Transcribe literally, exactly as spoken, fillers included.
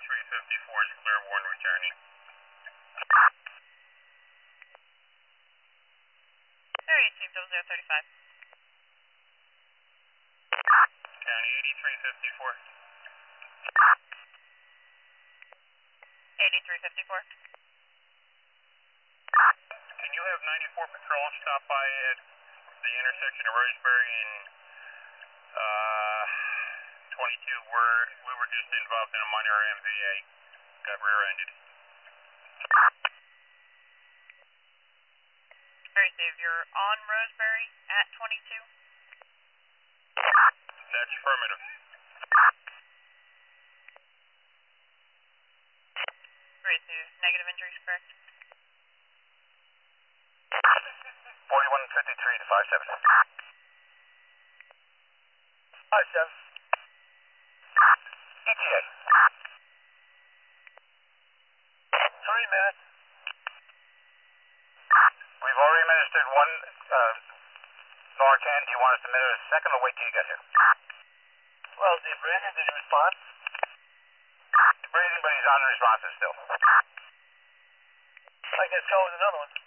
eighty-three fifty-four is Clearborn returning. Area two double zero thirty-five. County eighty-three fifty-four. eighty-three fifty-four. Can you have ninety-four patrol stop by at the intersection of Roseberry and uh, twenty-two? Where we were just involved in a minor M V A, got rear-ended. Alright, Dave, you're on Roseberry at twenty-two? That's affirmative. Great, Dave. Negative injuries, correct? forty-one fifty-three to five seven. five seven. E T A. Three minutes. We've already administered one uh, Narcan. Do you want us to administer a second or wait till you get here? Well, is he breathing? Did he respond? He's breathing, but he's unresponsive still. I guess go with another one.